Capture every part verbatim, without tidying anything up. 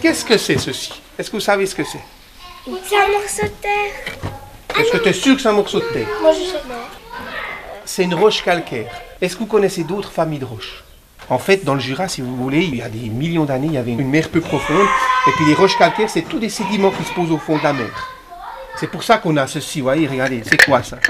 Qu'est-ce que c'est ceci? Est-ce que vous savez ce que c'est? C'est un morceau de terre. Est-ce que tu es sûr que c'est un morceau de terre? Moi je sais. C'est une roche calcaire. Est-ce que vous connaissez d'autres familles de roches? En fait, dans le Jura, si vous voulez, il y a des millions d'années, il y avait une mer peu profonde. Et puis les roches calcaires, c'est tous des sédiments qui se posent au fond de la mer. C'est pour ça qu'on a ceci, vous voyez, regardez, c'est quoi ça?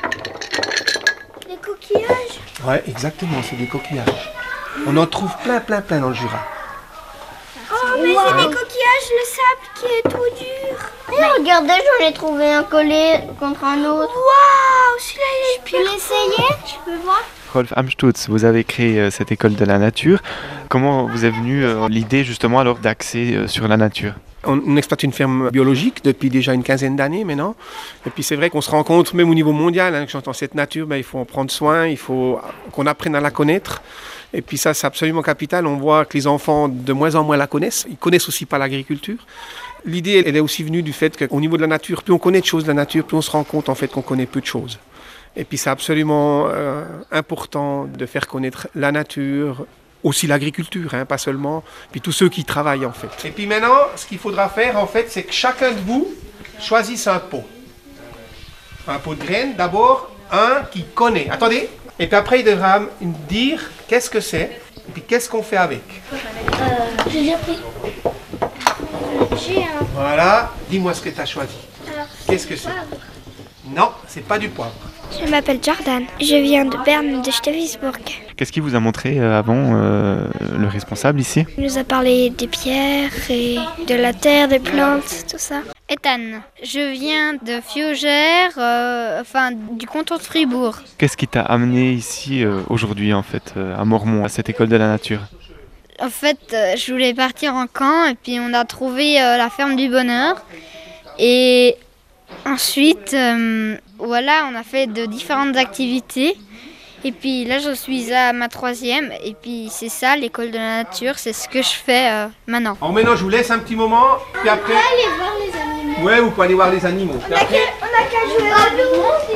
Des coquillages. Ouais, exactement, c'est des coquillages. On en trouve plein, plein, plein dans le Jura. Oh, mais wow. C'est des coquillages, le sable qui est tout dur. Et regardez, j'en ai trouvé un collé contre un autre. Waouh, celui-là il est Je peux l'essayer? Tu peux voir? Rolf Amstutz, vous avez créé euh, cette école de la nature. Comment vous est venue euh, l'idée justement alors d'axer euh, sur la nature? On, on exploite une ferme biologique depuis déjà une quinzaine d'années maintenant. Et puis c'est vrai qu'on se rend compte, même au niveau mondial, hein, que j'entends cette nature, ben, il faut en prendre soin, il faut qu'on apprenne à la connaître. Et puis ça, c'est absolument capital. On voit que les enfants de moins en moins la connaissent. Ils connaissent aussi pas l'agriculture. L'idée, elle est aussi venue du fait qu'au niveau de la nature, plus on connaît de choses de la nature, plus on se rend compte en fait qu'on connaît peu de choses. Et puis c'est absolument euh, important de faire connaître la nature, aussi l'agriculture, hein, pas seulement, puis tous ceux qui travaillent en fait. Et puis maintenant, ce qu'il faudra faire en fait, c'est que chacun de vous choisisse un pot. Un pot de graines, d'abord un qui connaît. Attendez. Et puis après, il devra me dire qu'est-ce que c'est, et puis qu'est-ce qu'on fait avec. Euh, j'ai déjà pris. J'ai un... Voilà, dis-moi ce que tu as choisi. Alors, Qu'est-ce que c'est? Non, c'est pas du poivre. Je m'appelle Jordan. Je viens de Berne, de Stevensburg. Qu'est-ce qui vous a montré euh, avant euh, le responsable ici? Il nous a parlé des pierres et de la terre, des plantes, tout ça. Ethan, je viens de Fiogère, euh, enfin du canton de Fribourg. Qu'est-ce qui t'a amené ici euh, aujourd'hui en fait, euh, à Mormont, à cette école de la nature? En fait, euh, je voulais partir en camp et puis on a trouvé euh, la ferme du bonheur. Et ensuite, euh, voilà, on a fait de différentes activités. Et puis là, je suis à ma troisième. Et puis c'est ça, l'école de la nature, c'est ce que je fais euh, maintenant. Alors maintenant, je vous laisse un petit moment, puis après... On peut aller voir les animaux. Ouais, vous pouvez aller voir les animaux. On n'a qu'à jouer au ballon.